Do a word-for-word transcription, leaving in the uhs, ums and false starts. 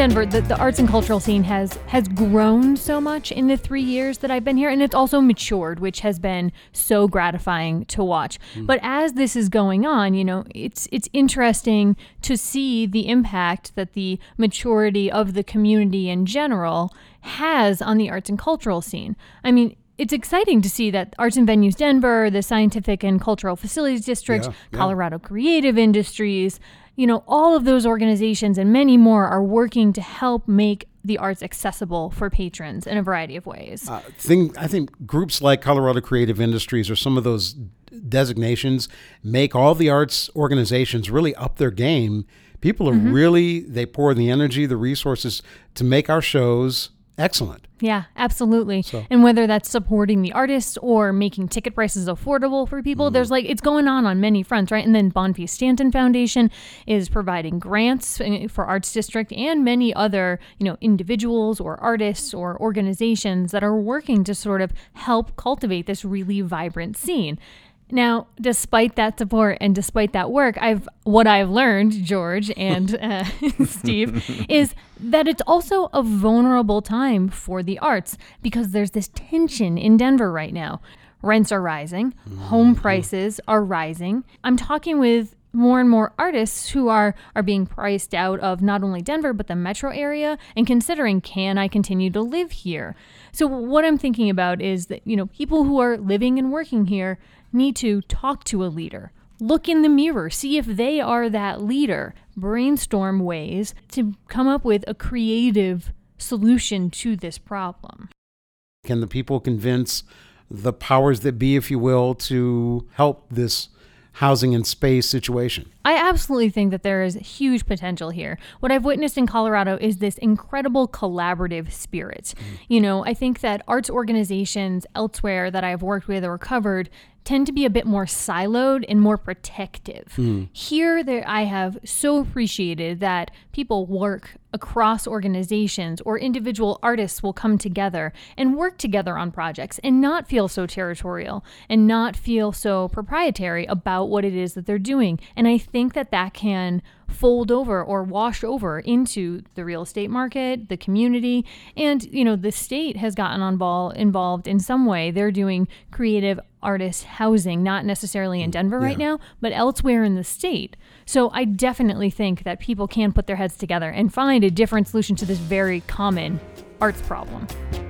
Denver, the, the arts and cultural scene has has grown so much in the three years that I've been here, and it's also matured, which has been so gratifying to watch. Mm. But as this is going on, you know, it's it's interesting to see the impact that the maturity of the community in general has on the arts and cultural scene. I mean, it's exciting to see that Arts and Venues Denver, the Scientific and Cultural Facilities District, yeah, yeah. Colorado Creative Industries, you know, all of those organizations and many more are working to help make the arts accessible for patrons in a variety of ways. Uh, thing, I think groups like Colorado Creative Industries or some of those designations make all the arts organizations really up their game. People are mm-hmm. really, they pour the energy, the resources to make our shows excellent. Yeah, absolutely. So. And whether that's supporting the artists or making ticket prices affordable for people, mm. there's like, it's going on on many fronts, right? And then Bonfils Stanton Foundation is providing grants for Arts District and many other, you know, individuals or artists or organizations that are working to sort of help cultivate this really vibrant scene. Now, despite that support and despite that work, I've what I've learned, George and uh, Steve, is that it's also a vulnerable time for the arts because there's this tension in Denver right now. Rents are rising, home prices are rising. I'm talking with more and more artists who are are being priced out of not only Denver, but the metro area and considering, can I continue to live here? So what I'm thinking about is that, you know, people who are living and working here need to talk to a leader, look in the mirror, see if they are that leader, brainstorm ways to come up with a creative solution to this problem. Can the people convince the powers that be, if you will, to help this housing and space situation? I absolutely think that there is huge potential here. What I've witnessed in Colorado is this incredible collaborative spirit. Mm. You know, I think that arts organizations elsewhere that I've worked with or covered tend to be a bit more siloed and more protective. Mm. Here, there, I have so appreciated that people work across organizations or individual artists will come together and work together on projects and not feel so territorial and not feel so proprietary about what it is that they're doing. And I think that that can fold over or wash over into the real estate market, the community, and, you know, the state has gotten on ball involved in some way. They're doing creative artist housing, not necessarily in Denver yeah. right now, but elsewhere in the state. So I definitely think that people can put their heads together and find a different solution to this very common arts problem.